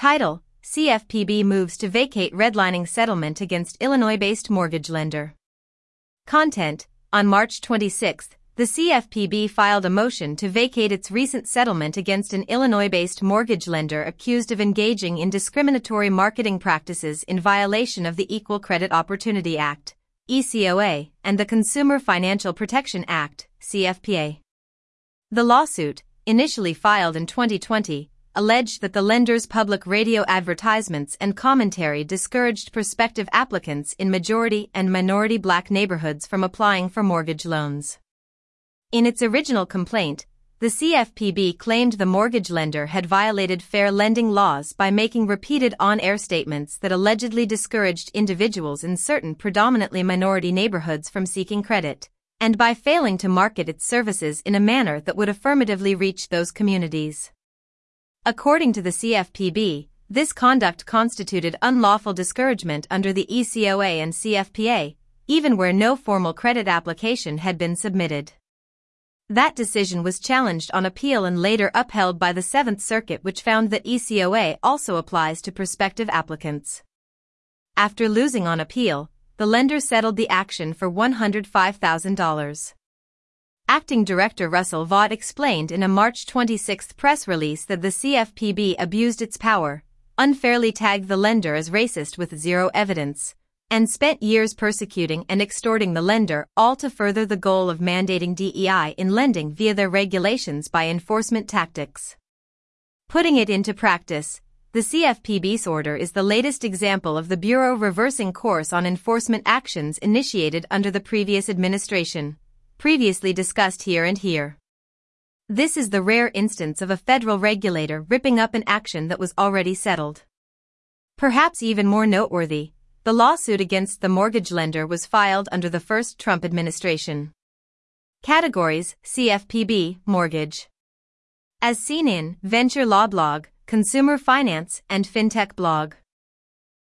Title: CFPB moves to vacate redlining settlement against Illinois-based mortgage lender. Content: On March 26, the CFPB filed a motion to vacate its recent settlement against an Illinois-based mortgage lender accused of engaging in discriminatory marketing practices in violation of the Equal Credit Opportunity Act, ECOA, and the Consumer Financial Protection Act, CFPA. The lawsuit, initially filed in 2020, alleged that the lender's public radio advertisements and commentary discouraged prospective applicants in majority and minority Black neighborhoods from applying for mortgage loans. In its original complaint, the CFPB claimed the mortgage lender had violated fair lending laws by making repeated on-air statements that allegedly discouraged individuals in certain predominantly minority neighborhoods from seeking credit, and by failing to market its services in a manner that would affirmatively reach those communities. According to the CFPB, this conduct constituted unlawful discouragement under the ECOA and CFPA, even where no formal credit application had been submitted. That decision was challenged on appeal and later upheld by the Seventh Circuit, which found that ECOA also applies to prospective applicants. After losing on appeal, the lender settled the action for $105,000. Acting Director Russell Vaught explained in a March 26 press release that the CFPB abused its power, unfairly tagged the lender as racist with zero evidence, and spent years persecuting and extorting the lender, all to further the goal of mandating DEI in lending via their regulations by enforcement tactics. Putting it into practice, the CFPB's order is the latest example of the Bureau reversing course on enforcement actions initiated under the previous administration, previously discussed here and here. This is the rare instance of a federal regulator ripping up an action that was already settled. Perhaps even more noteworthy, the lawsuit against the mortgage lender was filed under the first Trump administration. Categories: CFPB, mortgage. As seen in Venture Law Blog, Consumer Finance, and FinTech Blog.